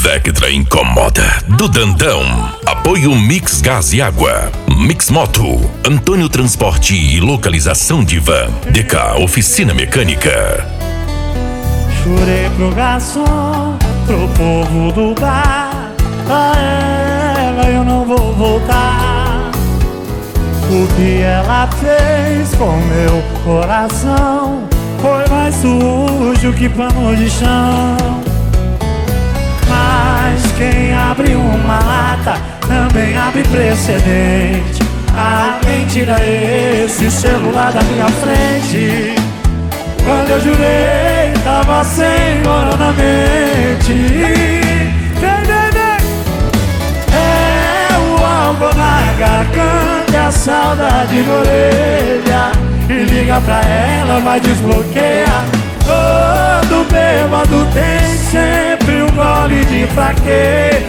Vectra incomoda, do Dandão. Apoio Mix Gás e Água, Mix Moto, Antônio Transporte e Localização de Van, DK Oficina Mecânica. Jurei pro garçom, pro povo do bar, a ela eu não vou voltar. O que ela fez com meu coração foi mais sujo que pano de chão. Mas quem abre uma lata também abre precedente. Alguém tira esse celular da minha frente. Quando eu jurei, tava sem hora na mente. Vem, vem, vem. É o álcool na garganta e a saudade na orelha. E liga pra ela, vai desbloquear. Todo bêbado tem sempre um gole de fraqueza.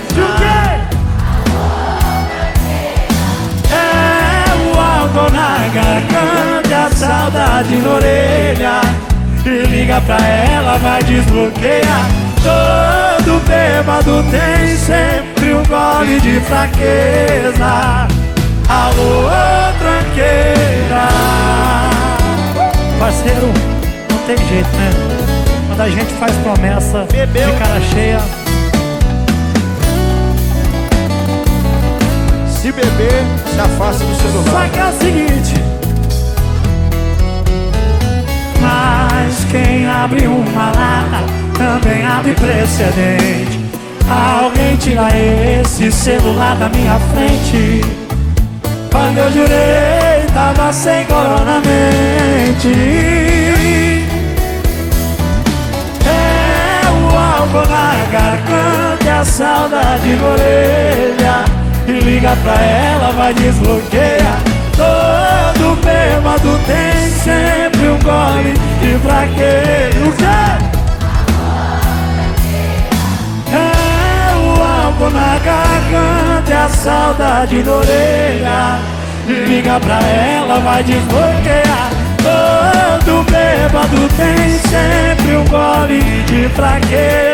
É o álcool na garganta e a saudade na orelha. E liga pra ela, vai desbloquear. Todo bêbado tem sempre um gole de fraqueza. Alô, tranqueira. Parceiro, não tem jeito, né? Quando a gente faz promessa de cara cheia. Se beber, se afasta do celular. Só que é o seguinte: mas quem abre uma lata também abre precedente. Alguém tira esse celular da minha frente. Quando eu jurei, tava sem corona na mente. É o álcool na garganta e a saudade na orelha. E liga pra ela, vai desbloquear. Todo bêbado tem sempre um gole de fraqueza. O quê? É o álcool na garganta e a saudade na orelha. E liga pra ela, vai desbloquear. Todo bêbado tem sempre um gole de fraqueza.